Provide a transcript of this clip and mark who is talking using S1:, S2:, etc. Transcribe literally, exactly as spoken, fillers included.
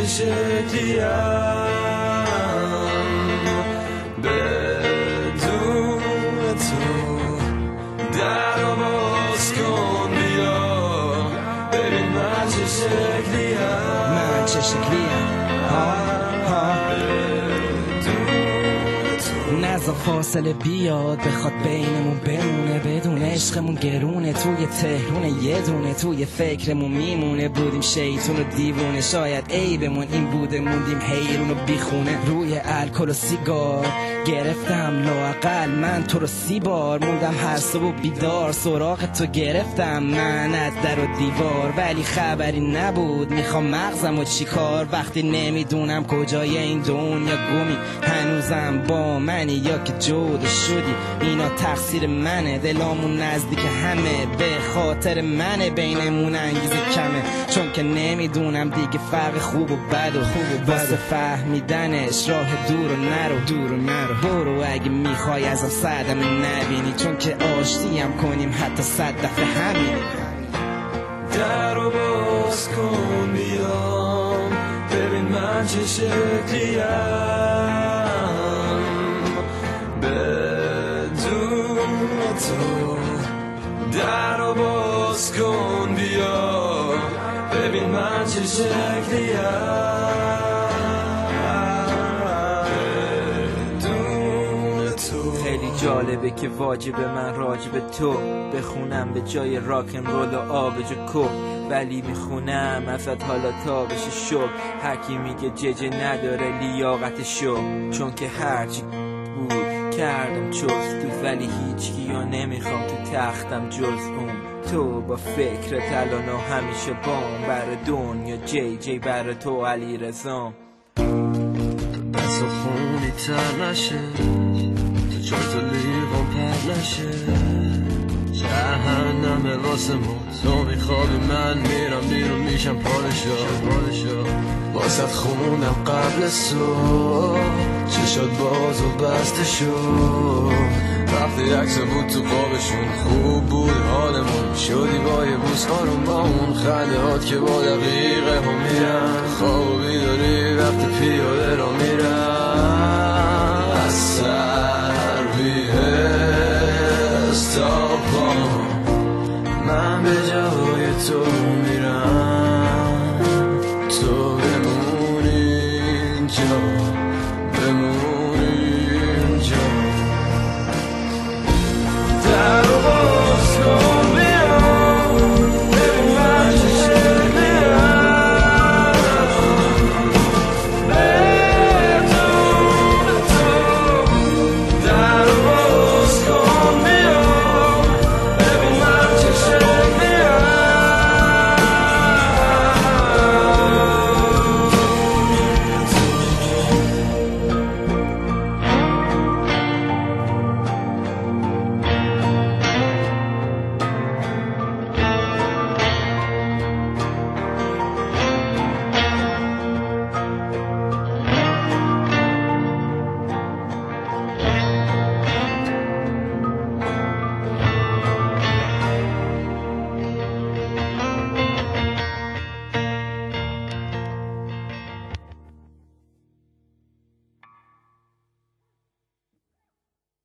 S1: چه شکلیم بدون تو. در رو باز کن بیا ببین من چه شکلیم،
S2: من چه شکلیم. نزا فاصله بیاد بخواد بینمون بمونه، بدون عشقمون گرونه، توی تهرون یه دونه، توی فکرمون میمونه. بودیم شیطون و دیوونه، شاید عیبمون این بوده موندیم حیرون و بیخونه. روی الکل و سیگار گرفتم لااقل من تو رو سی بار، موندم هر صبح بیدار سراغ تو گرفتم من از در و دیوار، ولی خبری نبود میخوام مغزم و چیکار. وقتی نمیدونم کجای این دنیا گمی، هنوزم با منی یا که جدا شدی، اینا تقصیر منه. دلامون نزدیک همه به خاطر منه، بینمون انگیزه کمه چون که نمیدونم دیگه فرق خوب و بد و خوب و واسه فهمیدنش راه دور و نرو دور و نرو برو اگه میخوای ازم صدم نبینی، چون که آشتیم کنیم حتی صد دفعه همین.
S1: در رو باز کن بیام ببین من چه شکلیم بدون تو. در رو باز کن بیا ببین من چه شکلیم بدون تو.
S3: خیلی جالبه که واجبه من راجب تو بخونم به جای راکن رول و آبجو کو، ولی میخونم ازت حالا تا بشه شب. هرکی میگه ججه نداره لیاقت شو، چون که هرچی بود کردم چست، ولی هیچ کیو نمیخوام تو تختم جز اون. تو با فکرت الان و همیشه بام بر دنیا جی جی بر تو علی رزام.
S1: بس و خونی تر نشه تو چار تا لیوان پر نشه، جهنم واسه ما تو میخوابی من میرم بیرون میشم پادشا. واسه خوندم قبل صبح چشات باز و بسته شد، وقتی عکس بود تو قابشون خوب بود حالمون، شدی با یه بوس کارون با اون خنده هات که با دقیقه ها میرن، خواب و بیداری وقتی پیاده را میرن. از سر بیهست تا پا من به جای تو